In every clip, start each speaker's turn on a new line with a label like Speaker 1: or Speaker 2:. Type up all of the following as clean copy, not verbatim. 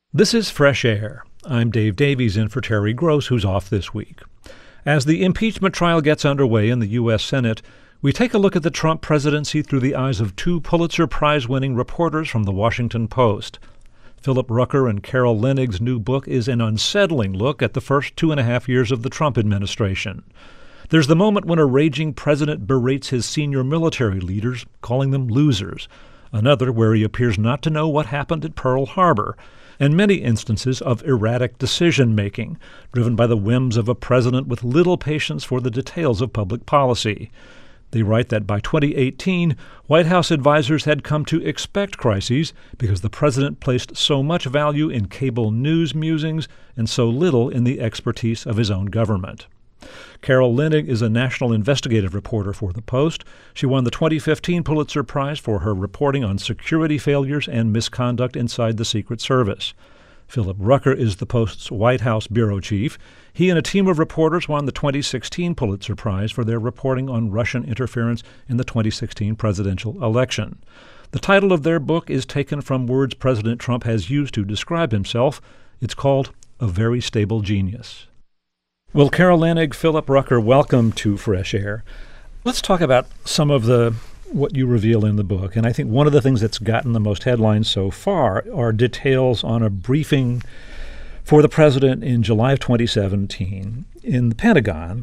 Speaker 1: This is Fresh Air. I'm Dave Davies in for Terry Gross, who's off this week. As the impeachment trial gets underway in the U.S. Senate, we take a look at the Trump presidency through the eyes of two Pulitzer Prize-winning reporters from The Washington Post. Philip Rucker and Carol Lenig's new book is an unsettling look at the first 2.5 years of the Trump administration. There's the moment when a raging president berates his senior military leaders, calling them losers. Another where he appears not to know what happened at Pearl Harbor, and many instances of erratic decision-making, driven by the whims of a president with little patience for the details of public policy. They write that by 2018, White House advisors had come to expect crises because the president placed so much value in cable news musings and so little in the expertise of his own government. Carol Lenig is a national investigative reporter for The Post. She won the 2015 Pulitzer Prize for her reporting on security failures and misconduct inside the Secret Service. Philip Rucker is the Post's White House bureau chief. He and a team of reporters won the 2016 Pulitzer Prize for their reporting on Russian interference in the 2016 presidential election. The title of their book is taken from words President Trump has used to describe himself. It's called A Very Stable Genius. Well, Carol Lenig, Philip Rucker, welcome to Fresh Air. Let's talk about some of what you reveal in the book. And I think one of the things that's gotten the most headlines so far are details on a briefing for the president in July of 2017 in the Pentagon.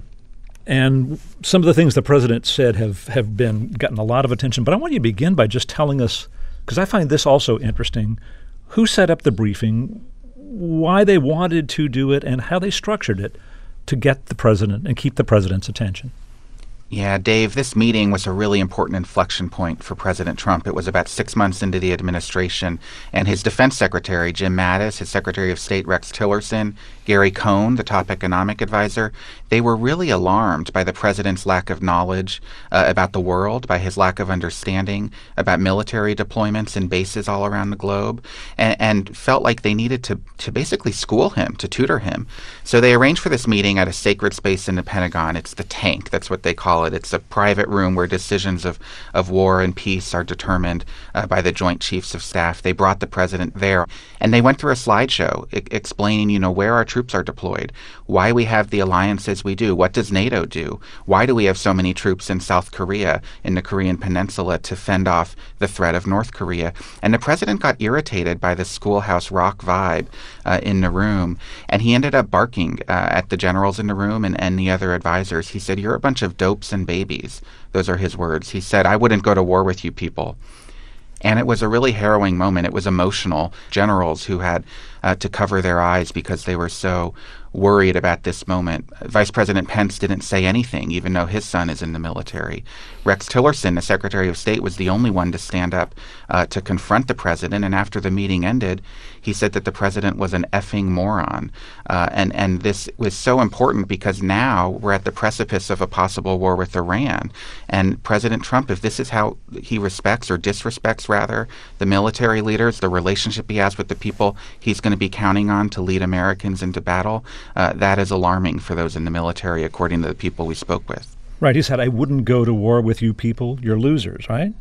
Speaker 1: And some of the things the president said have gotten a lot of attention. But I want you to begin by just telling us, because I find this also interesting, who set up the briefing, why they wanted to do it, and how they structured it to get the president and keep the president's attention.
Speaker 2: Yeah, Dave, this meeting was a really important inflection point for President Trump. It was about 6 months into the administration, and his defense secretary, Jim Mattis, his Secretary of State, Rex Tillerson, Gary Cohn, the top economic advisor, they were really alarmed by the president's lack of knowledge about the world, by his lack of understanding about military deployments and bases all around the globe, and felt like they needed to basically school him, to tutor him. So they arranged for this meeting at a sacred space in the Pentagon. It's the tank. That's what they call it. It's a private room where decisions of war and peace are determined by the Joint Chiefs of Staff. They brought the president there, and they went through a slideshow explaining, where our troops are deployed, why we have the alliances we do, what does NATO do, why do we have so many troops in South Korea, in the Korean Peninsula, to fend off the threat of North Korea. And the president got irritated by the Schoolhouse Rock vibe in the room, and he ended up barking at the generals in the room and the other advisors. He said, "You're a bunch of dopes and babies." Those are his words. He said, "I wouldn't go to war with you people." And it was a really harrowing moment. It was emotional. Generals who had to cover their eyes because they were so worried about this moment. Vice President Pence didn't say anything, even though his son is in the military. Rex Tillerson, the Secretary of State, was the only one to stand up to confront the president. And after the meeting ended, he said that the president was an effing moron. And this was so important because now we're at the precipice of a possible war with Iran. And President Trump, if this is how he respects or disrespects, rather, the military leaders, the relationship he has with the people he's going to be counting on to lead Americans into battle, that is alarming for those in the military, according to the people we spoke with.
Speaker 1: Right. He said, "I wouldn't go to war with you people. You're losers," right?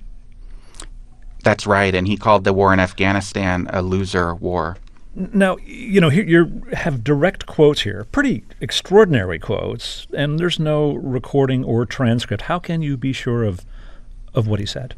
Speaker 2: That's right. And he called the war in Afghanistan a loser war.
Speaker 1: Now, here you have direct quotes here, pretty extraordinary quotes, and there's no recording or transcript. How can you be sure of what he said?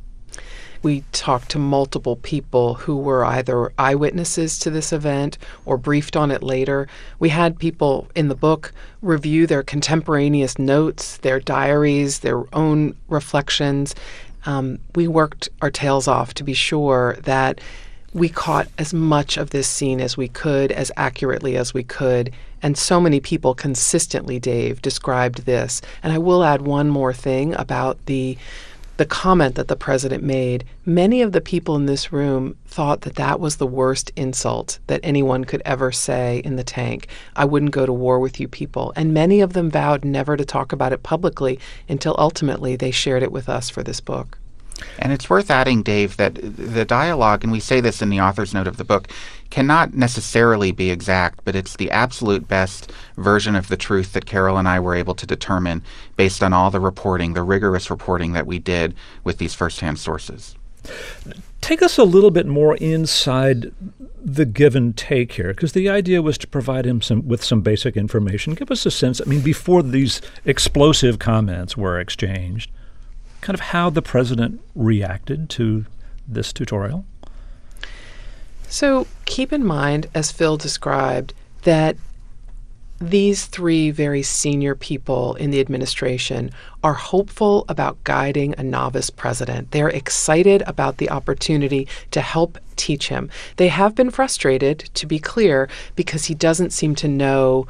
Speaker 3: We talked to multiple people who were either eyewitnesses to this event or briefed on it later. We had people in the book review their contemporaneous notes, their diaries, their own reflections. We worked our tails off to be sure that we caught as much of this scene as we could, as accurately as we could. And so many people consistently, Dave, described this. And I will add one more thing about the comment that the president made. Many of the people in this room thought that was the worst insult that anyone could ever say in the tank. "I wouldn't go to war with you people." And many of them vowed never to talk about it publicly until ultimately they shared it with us for this book.
Speaker 2: And it's worth adding, Dave, that the dialogue, and we say this in the author's note of the book, cannot necessarily be exact, but it's the absolute best version of the truth that Carol and I were able to determine based on all the reporting, the rigorous reporting that we did with these firsthand sources.
Speaker 1: Take us a little bit more inside the give and take here, because the idea was to provide him with some basic information. Give us a sense, before these explosive comments were exchanged, kind of how the president reacted to this tutorial.
Speaker 3: So keep in mind, as Phil described, that these three very senior people in the administration are hopeful about guiding a novice president. They're excited about the opportunity to help teach him. They have been frustrated, to be clear, because he doesn't seem to know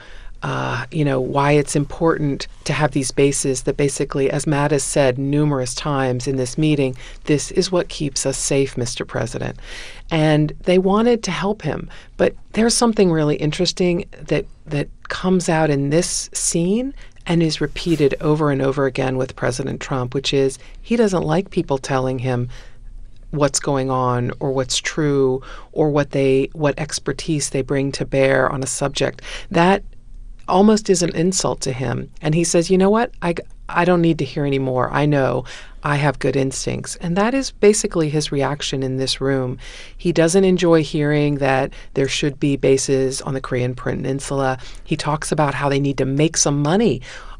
Speaker 3: why it's important to have these bases that basically, as Matt has said numerous times in this meeting, this is what keeps us safe, Mr. President. And they wanted to help him. But there's something really interesting that comes out in this scene and is repeated over and over again with President Trump, which is he doesn't like people telling him what's going on or what's true or what expertise they bring to bear on a subject. That almost is an insult to him. And he says, you know what? I don't need to hear any more. I know I have good instincts. And that is basically his reaction in this room. He doesn't enjoy hearing that there should be bases on the Korean Peninsula. He talks about how they need to make some money,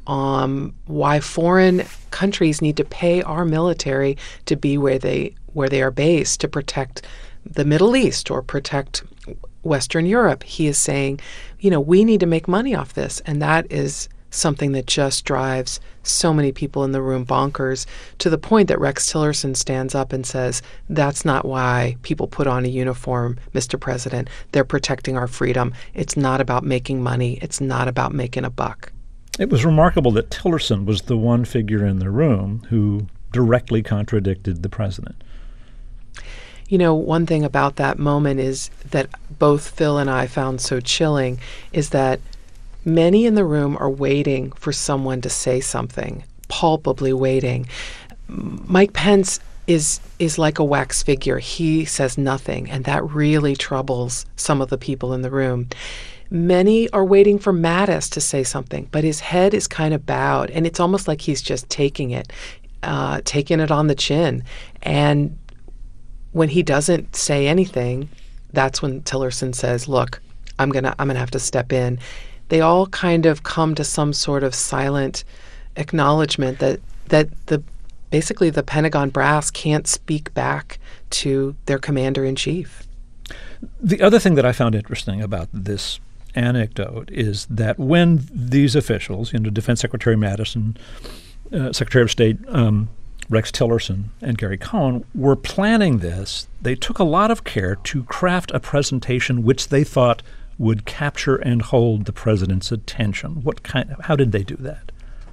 Speaker 3: why foreign countries need to pay our military to be where they are based to protect the Middle East or protect Western Europe. He is saying, we need to make money off this. And that is something that just drives so many people in the room bonkers, to the point that Rex Tillerson stands up and says, that's not why people put on a uniform, Mr. President. They're protecting our freedom. It's not about making money. It's not about making a buck.
Speaker 1: It was remarkable that Tillerson was the one figure in the room who directly contradicted the president.
Speaker 3: One thing about that moment is that both Phil and I found so chilling is that many in the room are waiting for someone to say something, palpably waiting. Mike Pence is like a wax figure. He says nothing, and that really troubles some of the people in the room. Many are waiting for Mattis to say something, but his head is kind of bowed, and it's almost like he's just taking it on the chin. And when he doesn't say anything, that's when Tillerson says, look, I'm gonna have to step in. They all kind of come to some sort of silent acknowledgement that basically the Pentagon brass can't speak back to their commander-in-chief.
Speaker 1: The other thing that I found interesting about this anecdote is that when these officials, Defense Secretary Mattis and Secretary of State Rex Tillerson and Gary Cohn were planning this, they took a lot of care to craft a presentation which they thought would capture and hold the president's attention. How did they do that?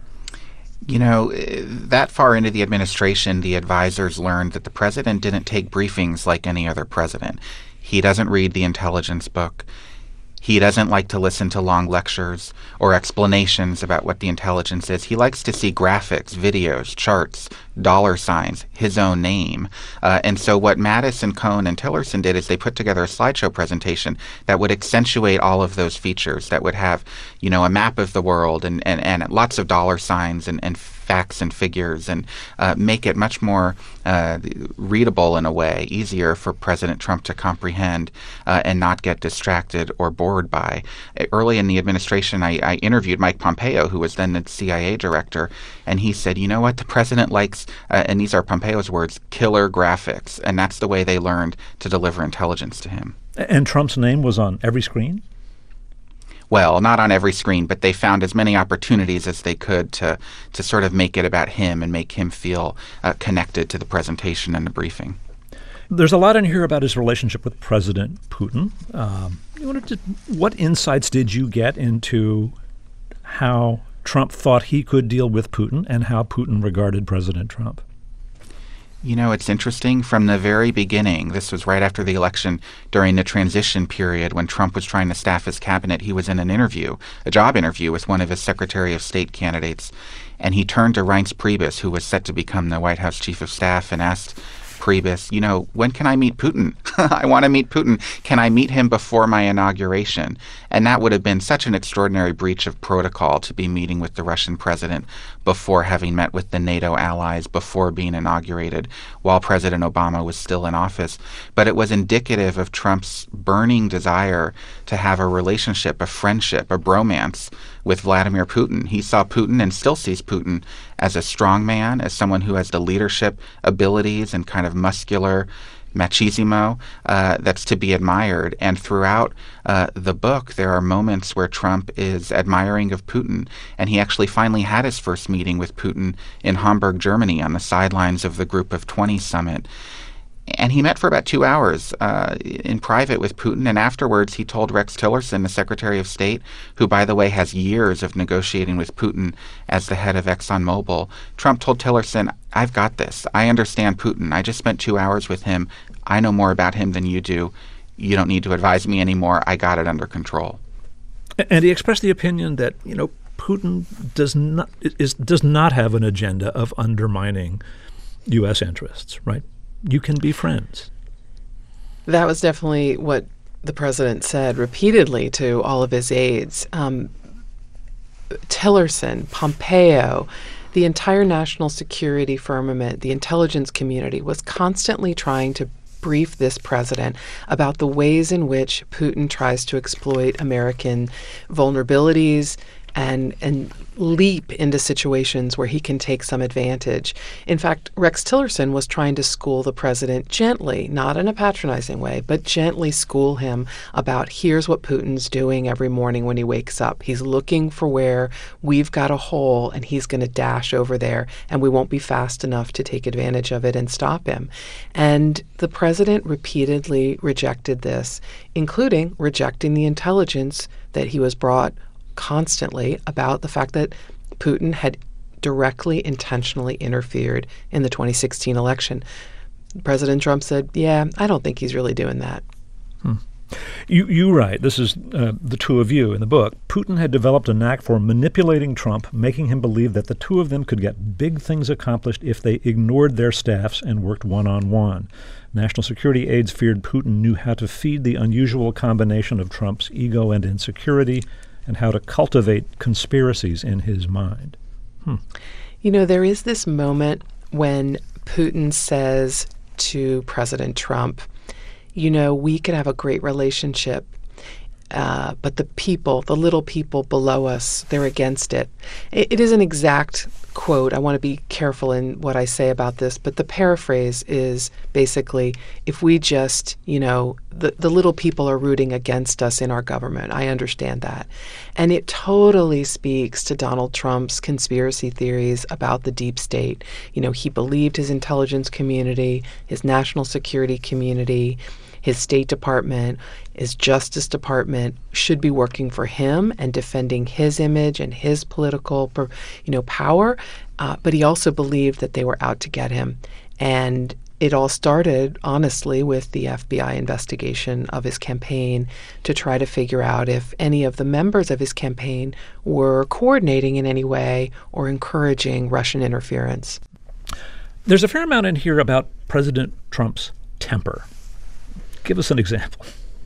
Speaker 2: That far into the administration, the advisors learned that the president didn't take briefings like any other president. He doesn't read the intelligence book. He doesn't like to listen to long lectures or explanations about what the intelligence is. He likes to see graphics, videos, charts, dollar signs, his own name. And so what Mattis and Cohn and Tillerson did is they put together a slideshow presentation that would accentuate all of those features, that would have, a map of the world and lots of dollar signs and facts and figures, and make it much more readable in a way, easier for President Trump to comprehend and not get distracted or bored by. Early in the administration, I interviewed Mike Pompeo, who was then the CIA director, and he said, what, the president likes, and these are Pompeo's words, killer graphics, and that's the way they learned to deliver intelligence to him.
Speaker 1: And Trump's name was on every screen?
Speaker 2: Well, not on every screen, but they found as many opportunities as they could to sort of make it about him and make him feel connected to the presentation and the briefing.
Speaker 1: There's a lot in here about his relationship with President Putin. What insights did you get into how Trump thought he could deal with Putin and how Putin regarded President Trump?
Speaker 2: It's interesting. From the very beginning, this was right after the election, during the transition period when Trump was trying to staff his cabinet, he was in an interview, a job interview with one of his Secretary of State candidates, and he turned to Reince Priebus, who was set to become the White House Chief of Staff, and asked Priebus, when can I meet Putin? I want to meet Putin. Can I meet him before my inauguration? And that would have been such an extraordinary breach of protocol, to be meeting with the Russian president before having met with the NATO allies, before being inaugurated, while President Obama was still in office. But it was indicative of Trump's burning desire to have a relationship, a friendship, a bromance with Vladimir Putin. He saw Putin and still sees Putin as a strong man, as someone who has the leadership abilities and kind of muscular machismo that's to be admired. And throughout the book, there are moments where Trump is admiring of Putin. And he actually finally had his first meeting with Putin in Hamburg, Germany, on the sidelines of the Group of 20 summit. And he met for about 2 hours in private with Putin. And afterwards, he told Rex Tillerson, the Secretary of State, who, by the way, has years of negotiating with Putin as the head of ExxonMobil. Trump told Tillerson, "I've got this. I understand Putin. I just spent 2 hours with him. I know more about him than you do. You don't need to advise me anymore. I got it under control."
Speaker 1: And he expressed the opinion that, Putin does not have an agenda of undermining U.S. interests, right? You can be friends.
Speaker 3: That was definitely what the president said repeatedly to all of his aides. Tillerson, Pompeo, the entire national security firmament, the intelligence community was constantly trying to brief this president about the ways in which Putin tries to exploit American vulnerabilities and leap into situations where he can take some advantage. In fact, Rex Tillerson was trying to school the president gently, not in a patronizing way, but gently school him about here's what Putin's doing every morning when he wakes up. He's looking for where we've got a hole, and he's going to dash over there, and we won't be fast enough to take advantage of it and stop him. And the president repeatedly rejected this, including rejecting the intelligence that he was brought constantly about the fact that Putin had directly, intentionally interfered in the 2016 election. President Trump said, yeah, I don't think he's really doing that.
Speaker 1: You write, this is the two of you in the book, Putin had developed a knack for manipulating Trump, making him believe that the two of them could get big things accomplished if they ignored their staffs and worked one-on-one. National security aides feared Putin knew how to feed the unusual combination of Trump's ego and insecurity, and how to cultivate conspiracies in his mind.
Speaker 3: There is this moment when Putin says to President Trump, we could have a great relationship, but the people, the little people below us, they're against it. It is an exact quote. I want to be careful in what I say about this, but the paraphrase is basically, if we just, the little people are rooting against us in our government. I understand that. And it totally speaks to Donald Trump's conspiracy theories about the deep state. He believed his intelligence community, his national security community, his State Department, his Justice Department should be working for him and defending his image and his political, power. But he also believed that they were out to get him. And it all started, honestly, with the FBI investigation of his campaign to try to figure out if any of the members of his campaign were coordinating in any way or encouraging Russian interference.
Speaker 1: There's a fair amount in here about President Trump's temper. Give us an example.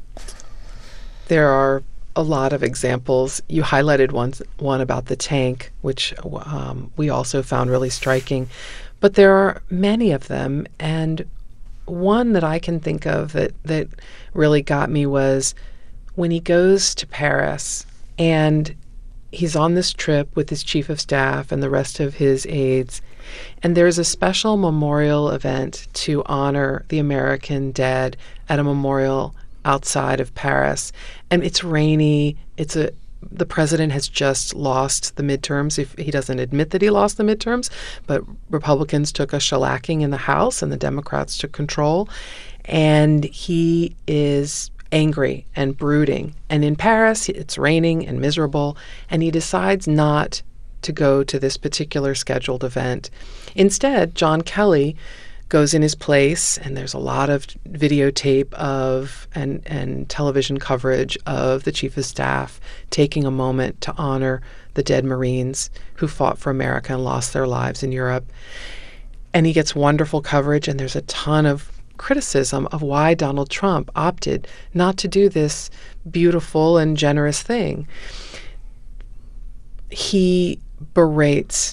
Speaker 3: There are a lot of examples. You highlighted one about the tank, which we also found really striking. But there are many of them. And one that I can think of that really got me was when he goes to Paris and he's on this trip with his chief of staff and the rest of his aides. And there's a special memorial event to honor the American dead at a memorial outside of Paris. And it's rainy. The president has just lost the midterms. If he doesn't admit that he lost the midterms, but Republicans took a shellacking in the House and the Democrats took control. And he is angry and brooding. And in Paris, it's raining and miserable. And he decides not to go to this particular scheduled event. Instead, John Kelly goes in his place, and there's a lot of videotape of and television coverage of the chief of staff taking a moment to honor the dead Marines who fought for America and lost their lives in Europe. And he gets wonderful coverage, and there's a ton of criticism of why Donald Trump opted not to do this beautiful and generous thing. He berates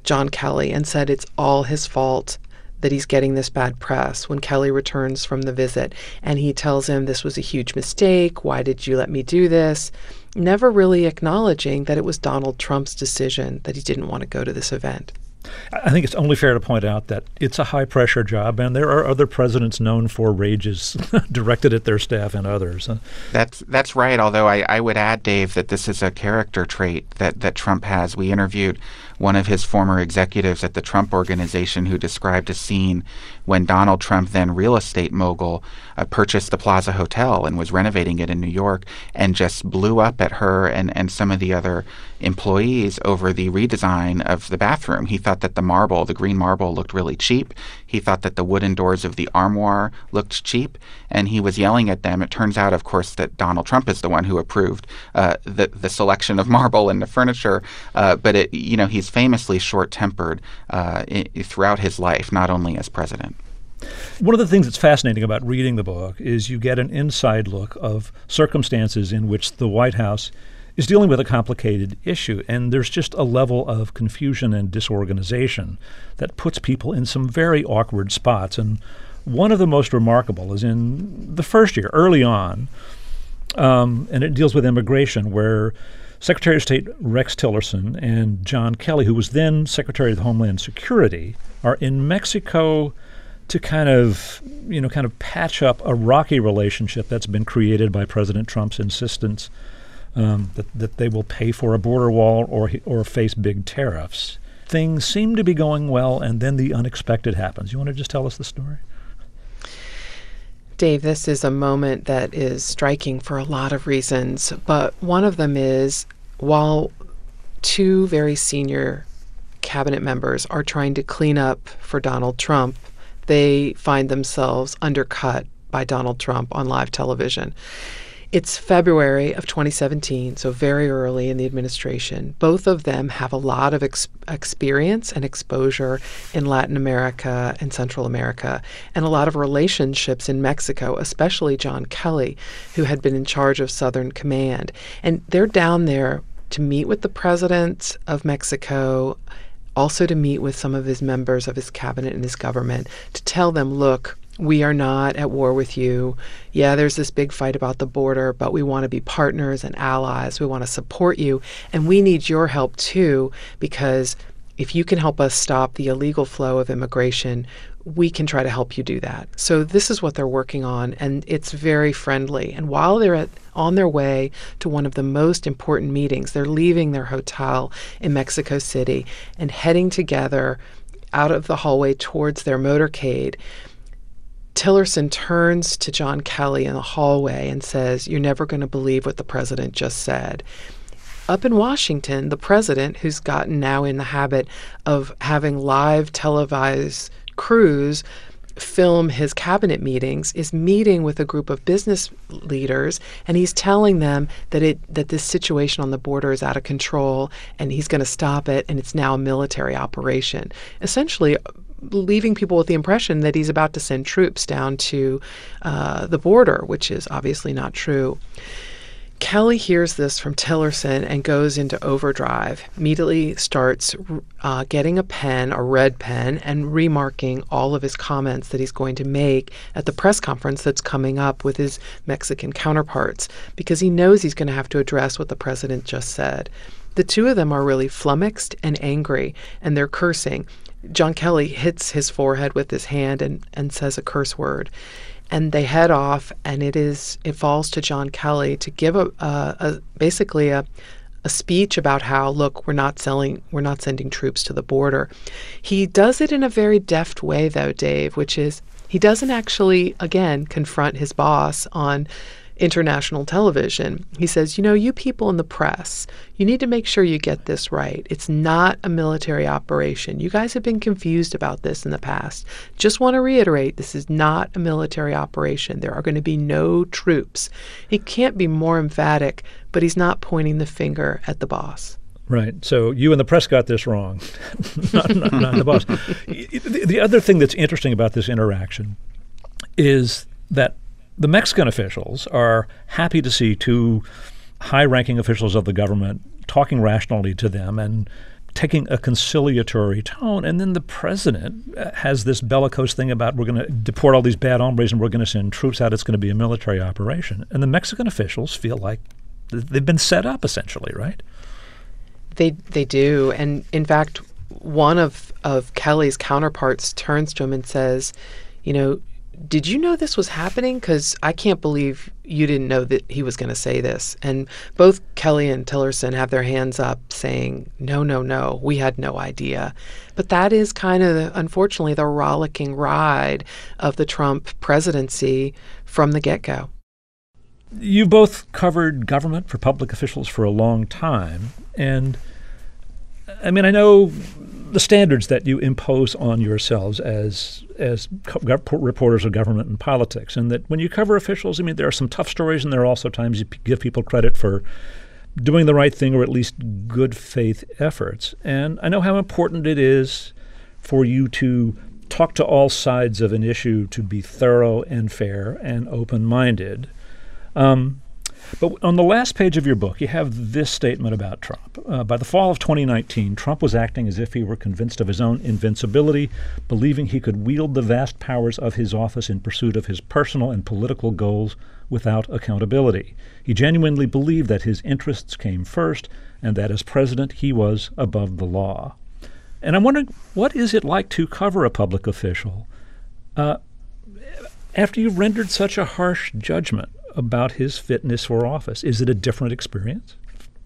Speaker 3: John Kelly and said it's all his fault that he's getting this bad press when Kelly returns from the visit. And he tells him, this was a huge mistake. Why did you let me do this? Never really acknowledging that it was Donald Trump's decision that he didn't want to go to this event.
Speaker 1: I think it's only fair to point out that it's a high-pressure job, and there are other presidents known for rages directed at their staff and others.
Speaker 2: That's right, although I would add, Dave, that this is a character trait that Trump has. We interviewed one of his former executives at the Trump Organization who described a scene when Donald Trump, then real estate mogul, purchased the Plaza Hotel and was renovating it in New York and just blew up at her and some of the other employees over the redesign of the bathroom. He thought that the green marble looked really cheap. He thought that the wooden doors of the armoire looked cheap, and he was yelling at them. It turns out, of course, that Donald Trump is the one who approved the selection of marble in the furniture, but he's famously short-tempered throughout his life, not only as president.
Speaker 1: One of the things that's fascinating about reading the book is you get an inside look of circumstances in which the White House is dealing with a complicated issue, and there's just a level of confusion and disorganization that puts people in some very awkward spots. And one of the most remarkable is in the first year, early on, and it deals with immigration, where Secretary of State Rex Tillerson and John Kelly, who was then Secretary of Homeland Security, are in Mexico to kind of patch up a rocky relationship that's been created by President Trump's insistence that they will pay for a border wall or face big tariffs. Things seem to be going well, and then the unexpected happens. You want to just tell us the story?
Speaker 3: Dave, this is a moment that is striking for a lot of reasons, but one of them is while two very senior cabinet members are trying to clean up for Donald Trump, they find themselves undercut by Donald Trump on live television. It's February of 2017, so very early in the administration. Both of them have a lot of experience and exposure in Latin America and Central America, and a lot of relationships in Mexico, especially John Kelly, who had been in charge of Southern Command. And they're down there to meet with the president of Mexico, also to meet with some of his members of his cabinet and his government, to tell them, look, we are not at war with you. Yeah, there's this big fight about the border, but we want to be partners and allies. We want to support you. And we need your help, too, because if you can help us stop the illegal flow of immigration, we can try to help you do that. So this is what they're working on, and it's very friendly. And while they're on their way to one of the most important meetings, they're leaving their hotel in Mexico City and heading together out of the hallway towards their motorcade. Tillerson turns to John Kelly in the hallway and says, "You're never going to believe what the president just said." Up in Washington, the president, who's gotten now in the habit of having live televised crews film his cabinet meetings, is meeting with a group of business leaders, and he's telling them that this situation on the border is out of control and he's going to stop it, and it's now a military operation. Essentially leaving people with the impression that he's about to send troops down to the border, which is obviously not true. Kelly hears this from Tillerson and goes into overdrive, immediately starts getting a pen, a red pen, and remarking all of his comments that he's going to make at the press conference that's coming up with his Mexican counterparts, because he knows he's going to have to address what the president just said. The two of them are really flummoxed and angry, and they're cursing. John Kelly hits his forehead with his hand and says a curse word. And they head off, and it falls to John Kelly to give basically a speech about how, look, we're not sending troops to the border. He does it in a very deft way, though, Dave, which is he doesn't actually, again, confront his boss on international television. He says, you people in the press, you need to make sure you get this right. It's not a military operation. You guys have been confused about this in the past. Just want to reiterate, this is not a military operation. There are going to be no troops. He can't be more emphatic, but he's not pointing the finger at the boss.
Speaker 1: Right. So you and the press got this wrong, not the boss. The other thing that's interesting about this interaction is that the Mexican officials are happy to see two high-ranking officials of the government talking rationally to them and taking a conciliatory tone, and then the president has this bellicose thing about we're going to deport all these bad hombres and we're going to send troops out. It's going to be a military operation. And the Mexican officials feel like they've been set up, essentially, right?
Speaker 3: They do. And in fact, one of Kelly's counterparts turns to him and says, did you know this was happening? Because I can't believe you didn't know that he was going to say this. And both Kelly and Tillerson have their hands up saying, no, we had no idea. But that is kind of, unfortunately, the rollicking ride of the Trump presidency from the get-go.
Speaker 1: You both covered government for public officials for a long time. And, I mean, I know the standards that you impose on yourselves as reporters of government and politics, and that when you cover officials, I mean, there are some tough stories, and there are also times you give people credit for doing the right thing or at least good faith efforts. And I know how important it is for you to talk to all sides of an issue, to be thorough and fair and open-minded. But on the last page of your book, you have this statement about Trump. By the fall of 2019, Trump was acting as if he were convinced of his own invincibility, believing he could wield the vast powers of his office in pursuit of his personal and political goals without accountability. He genuinely believed that his interests came first and that as president he was above the law. And I'm wondering, what is it like to cover a public official after you've rendered such a harsh judgment about his fitness for office? Is it a different experience?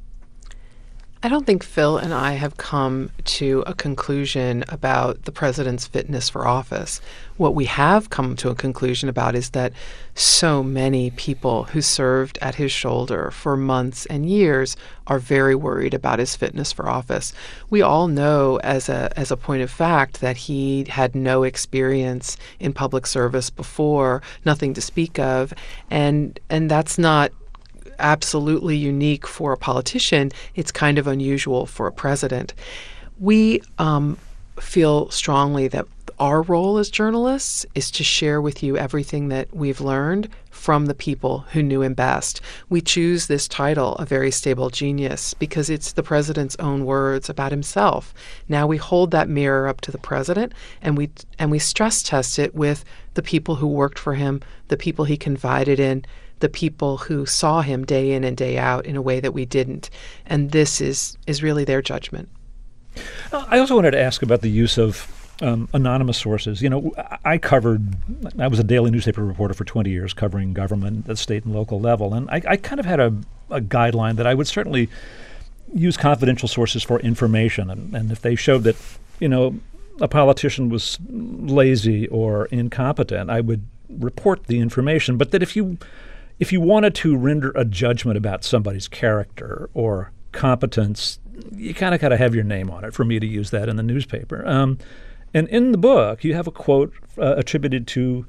Speaker 3: I don't think Phil and I have come to a conclusion about the president's fitness for office. What we have come to a conclusion about is that so many people who served at his shoulder for months and years are very worried about his fitness for office. We all know as a point of fact that he had no experience in public service before, nothing to speak of, and that's not absolutely unique for a politician. It's kind of unusual for a president. We feel strongly that our role as journalists is to share with you everything that we've learned from the people who knew him best. We choose this title, A Very Stable Genius, because it's the president's own words about himself. Now we hold that mirror up to the president, and we stress test it with the people who worked for him, the people he confided in, the people who saw him day in and day out in a way that we didn't. And this is really their judgment.
Speaker 1: I also wanted to ask about the use of anonymous sources. I was a daily newspaper reporter for 20 years covering government at the state and local level. And I kind of had a guideline that I would certainly use confidential sources for information. And if they showed that, a politician was lazy or incompetent, I would report the information. But that if you wanted to render a judgment about somebody's character or competence, you kind of got to have your name on it for me to use that in the newspaper. And in the book, you have a quote attributed to,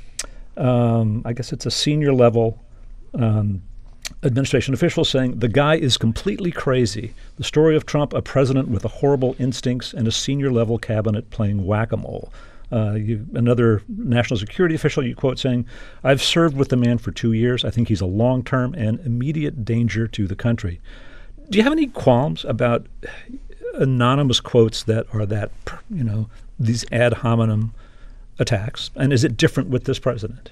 Speaker 1: I guess it's a senior level administration official saying, "The guy is completely crazy. The story of Trump, a president with horrible instincts and a senior level cabinet playing whack-a-mole." Another national security official you quote saying, "I've served with the man for 2 years. I think he's a long-term and immediate danger to the country." Do you have any qualms about anonymous quotes that are these ad hominem attacks? And is it different with this president?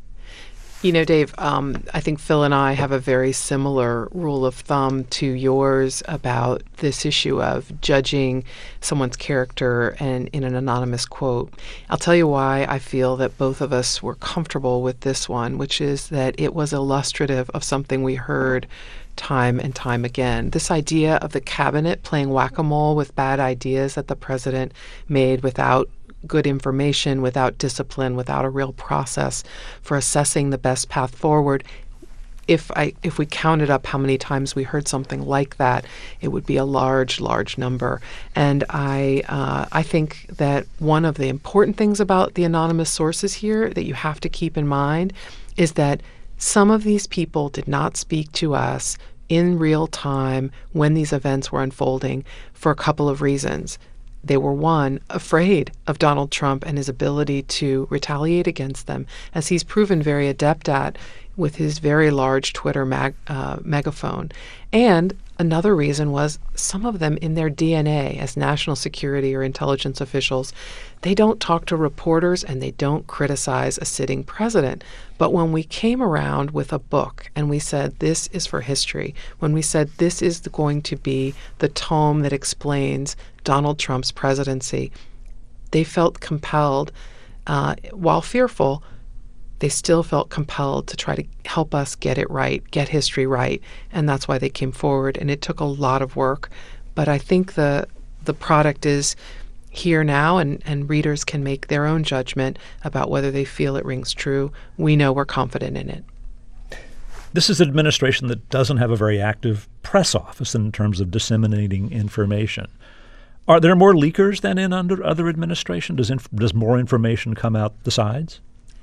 Speaker 3: Dave, I think Phil and I have a very similar rule of thumb to yours about this issue of judging someone's character and in an anonymous quote. I'll tell you why I feel that both of us were comfortable with this one, which is that it was illustrative of something we heard time and time again. This idea of the cabinet playing whack-a-mole with bad ideas that the president made without good information, without discipline, without a real process for assessing the best path forward. If we counted up how many times we heard something like that, it would be a large, large number. And I think that one of the important things about the anonymous sources here that you have to keep in mind is that some of these people did not speak to us in real time when these events were unfolding for a couple of reasons. They were, one, afraid of Donald Trump and his ability to retaliate against them, as he's proven very adept at with his very large Twitter megaphone. And Another reason was some of them in their DNA as national security or intelligence officials, they don't talk to reporters and they don't criticize a sitting president. But when we came around with a book and we said this is for history, when we said this is going to be the tome that explains Donald Trump's presidency, they felt compelled, while fearful, they still felt compelled to try to help us get it right, get history right, and that's why they came forward. And it took a lot of work, but I think the product is here now, and readers can make their own judgment about whether they feel it rings true. We know we're confident in it.
Speaker 1: This is an administration that doesn't have a very active press office in terms of disseminating information. Are there more leakers than in under other administration? Does more information come out the sides?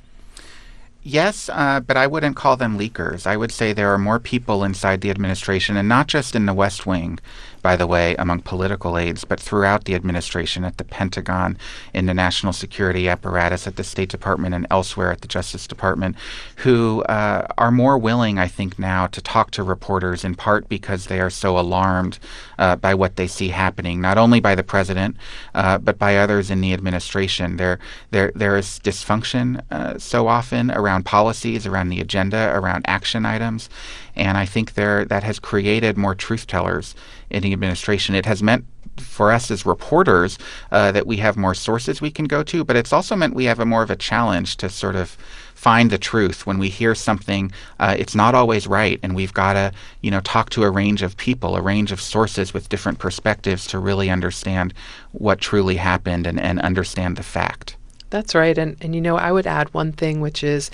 Speaker 2: Yes, but I wouldn't call them leakers. I would say there are more people inside the administration, and not just in the West Wing, by the way, among political aides, but throughout the administration, at the Pentagon, in the national security apparatus, at the State Department, and elsewhere at the Justice Department, who are more willing, I think, now to talk to reporters, in part because they are so alarmed by what they see happening, not only by the president, but by others in the administration. There is dysfunction so often around policies, around the agenda, around action items, and I think that has created more truth tellers in the administration. It has meant for us as reporters that we have more sources we can go to, but it's also meant we have more of a challenge to sort of find the truth. When we hear something, it's not always right, and we've got to, talk to a range of people, a range of sources with different perspectives to really understand what truly happened and understand the fact.
Speaker 3: That's right. And I would add one thing, which is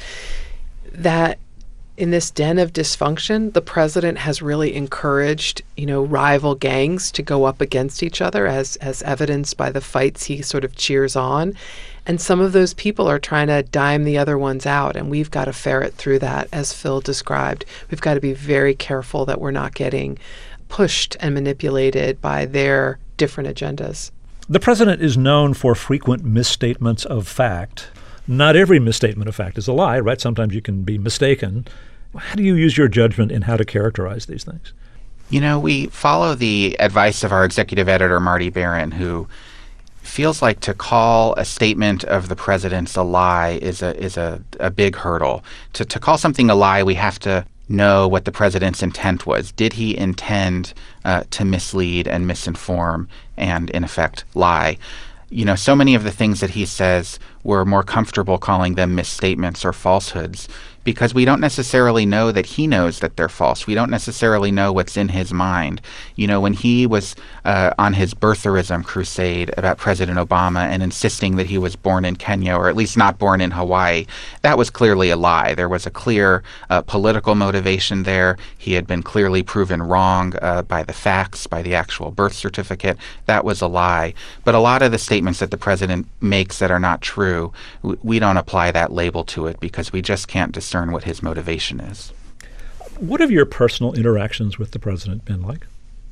Speaker 3: that in this den of dysfunction, the president has really encouraged, rival gangs to go up against each other, as evidenced by the fights he sort of cheers on. And some of those people are trying to dime the other ones out, and we've got to ferret through that, as Phil described. We've got to be very careful that we're not getting pushed and manipulated by their different agendas.
Speaker 1: The president is known for frequent misstatements of fact. Not every misstatement of fact is a lie, right? Sometimes you can be mistaken. How do you use your judgment in how to characterize these things?
Speaker 2: We follow the advice of our executive editor, Marty Baron, who feels like to call a statement of the president's a lie is a big hurdle. To call something a lie, we have to know what the president's intent was. Did he intend to mislead and misinform and, in effect, lie? So many of the things that he says, we're more comfortable calling them misstatements or falsehoods because we don't necessarily know that he knows that they're false. We don't necessarily know what's in his mind. When he was on his birtherism crusade about President Obama and insisting that he was born in Kenya, or at least not born in Hawaii, that was clearly a lie. There was a clear political motivation there. He had been clearly proven wrong by the facts, by the actual birth certificate. That was a lie. But a lot of the statements that the president makes that are not true, we don't apply that label to it because we just can't discern what his motivation is.
Speaker 1: What have your personal interactions with the president been like?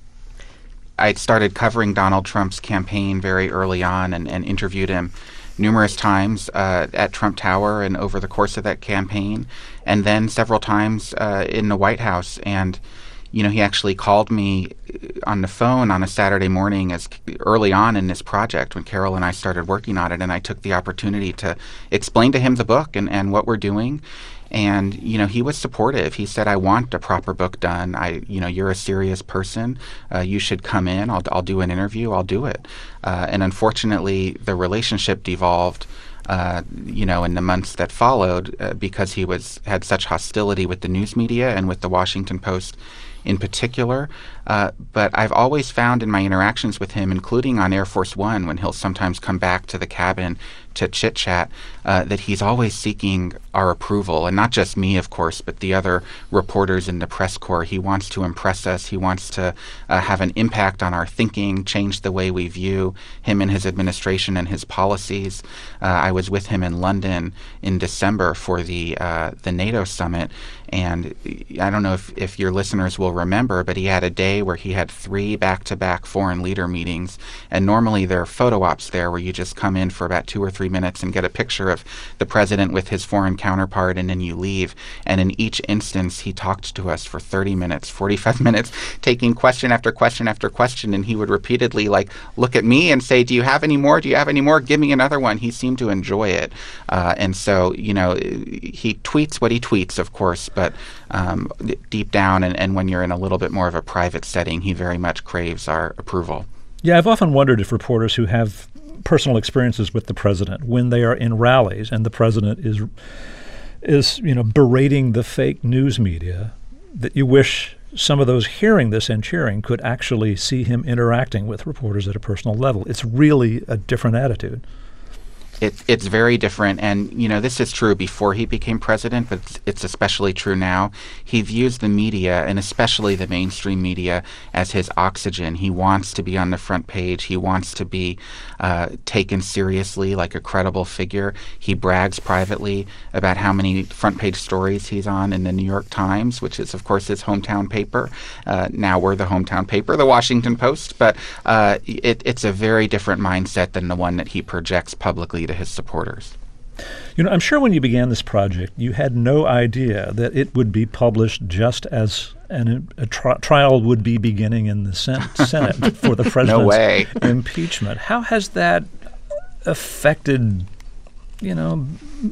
Speaker 2: I started covering Donald Trump's campaign very early on and interviewed him numerous times at Trump Tower and over the course of that campaign, and then several times in the White House. And he actually called me on the phone on a Saturday morning as early on in this project when Carol and I started working on it, and I took the opportunity to explain to him the book and what we're doing. And, he was supportive. He said, I want a proper book done. You're a serious person. You should come in. I'll do an interview. I'll do it. And unfortunately, the relationship devolved in the months that followed because he had such hostility with the news media and with the Washington Post in particular. But I've always found in my interactions with him, including on Air Force One, when he'll sometimes come back to the cabin to chit-chat, that he's always seeking our approval. And not just me, of course, but the other reporters in the press corps. He wants to impress us. He wants to have an impact on our thinking, change the way we view him and his administration and his policies. I was with him in London in December for the NATO summit. And I don't know if your listeners will remember, but he had a day where he had 3 back-to-back foreign leader meetings. And normally there are photo ops there where you just come in for about 2 or 3 3 minutes and get a picture of the president with his foreign counterpart, and then you leave. And in each instance, he talked to us for 30 minutes, 45 minutes, taking question after question after question, and he would repeatedly look at me and say, do you have any more? Do you have any more? Give me another one. He seemed to enjoy it. And so, he tweets what he tweets, of course, but deep down, and when you're in a little bit more of a private setting, he very much craves our approval.
Speaker 1: Yeah, I've often wondered if reporters who have personal experiences with the president, when they are in rallies and the president is berating the fake news media, that you wish some of those hearing this and cheering could actually see him interacting with reporters at a personal level. It's really a different attitude.
Speaker 2: It's very different, and this is true before he became president, but it's especially true now. He views the media, and especially the mainstream media, as his oxygen. He wants to be on the front page. He wants to be taken seriously like a credible figure. He brags privately about how many front page stories he's on in the New York Times, which is, of course, his hometown paper. Now we're the hometown paper, the Washington Post, but it's a very different mindset than the one that he projects publicly to his supporters.
Speaker 1: I'm sure when you began this project, you had no idea that it would be published just as a trial would be beginning in the Senate for the president's impeachment. How has that affected, the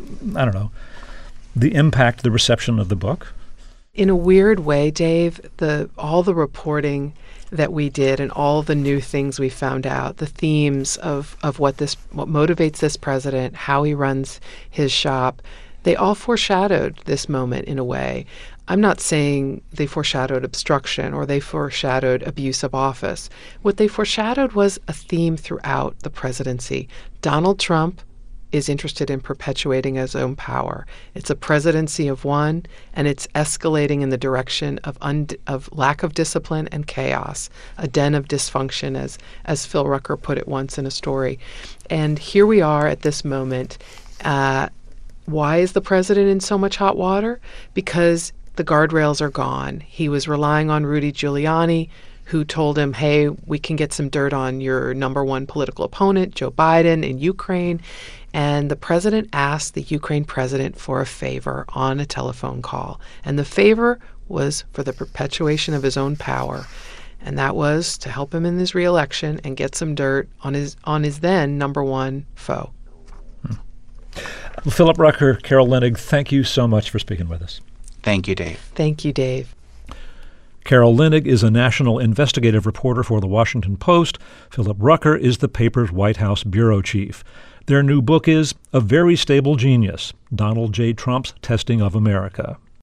Speaker 1: impact, the reception of the book?
Speaker 3: In a weird way, Dave, all the reporting that we did and all the new things we found out, the themes of what motivates this president, how he runs his shop, they all foreshadowed this moment in a way. I'm not saying they foreshadowed obstruction or they foreshadowed abuse of office. What they foreshadowed was a theme throughout the presidency. Donald Trump is interested in perpetuating his own power. It's a presidency of one, and it's escalating in the direction of lack of discipline and chaos, a den of dysfunction, as Phil Rucker put it once in a story. And here we are at this moment. Why is the president in so much hot water? Because the guardrails are gone. He was relying on Rudy Giuliani, who told him, hey, we can get some dirt on your number one political opponent, Joe Biden, in Ukraine. And the president asked the Ukraine president for a favor on a telephone call. And the favor was for the perpetuation of his own power. And that was to help him in his reelection and get some dirt on his then number one foe.
Speaker 1: Well, Philip Rucker, Carol Leonnig, thank you so much for speaking with us.
Speaker 2: Thank you, Dave.
Speaker 3: Thank you, Dave.
Speaker 1: Carol Leonnig is a national investigative reporter for The Washington Post. Philip Rucker is the paper's White House bureau chief. Their new book is A Very Stable Genius, Donald J. Trump's Testing of America.